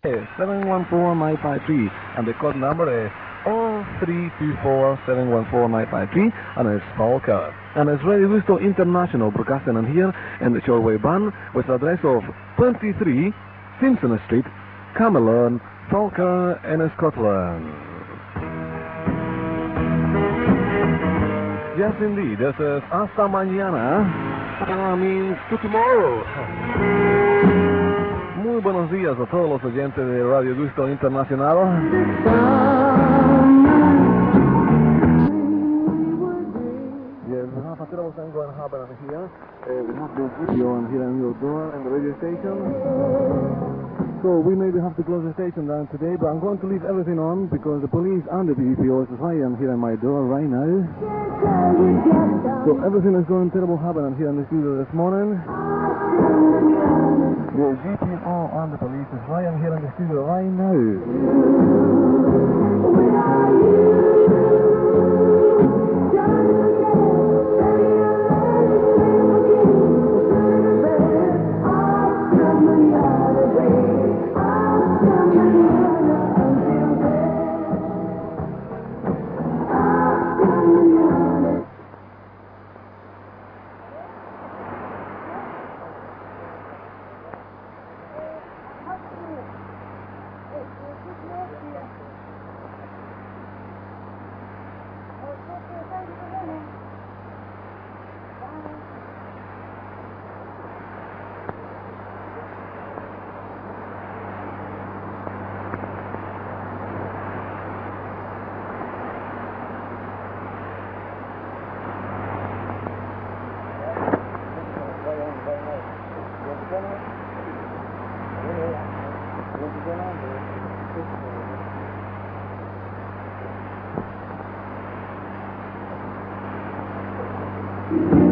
714-953, and the code number is 0324-714-953, and it's Paul Kerr. And it's Radio Gusto International broadcasting on here in the shortwave band with the address of 23 Simpson Street, Camelon, Falkirk in Scotland. Yes, indeed. This is Hasta Mañana. Means to tomorrow. Muy buenos días a todos los oyentes de Radio Gusto Internacional. Yes, we have a terrible thing going to happen here. We have the video on here on your door and the radio station. So we maybe have to close the station down today, but I'm going to leave everything on because the police and the BPO is right here on my door right now. So everything is going terrible happening here in the studio this morning. The GPO and the police is right here in the studio right now. Thank you.